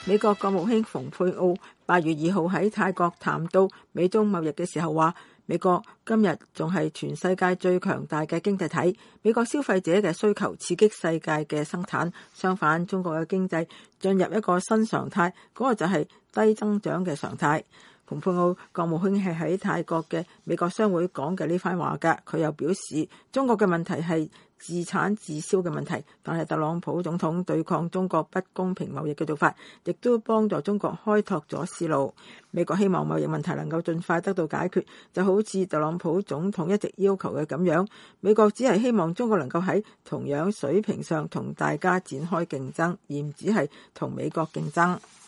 美國國務卿蓬佩奧8月2號喺泰國談到美中貿易嘅時候話，美國今日仲係全世界最強大嘅經濟體，美國消費者嘅需求刺激世界嘅生產，相反中國嘅經濟進入一個新常態，嗰個就係低增長嘅常態。蓬佩奧國務卿係喺泰國嘅美國商會講嘅呢番話㗎，佢又表示中國嘅問題係自產自銷嘅問題，但係特朗普總統對抗中國不公平貿易嘅做法，亦都幫助中國開拓咗思路。美國希望貿易問題能夠盡快得到解決，就好似特朗普總統一直要求嘅咁樣。美國只係希望中國能夠喺同樣水平上同大家展開競爭，而唔只係同美國競爭。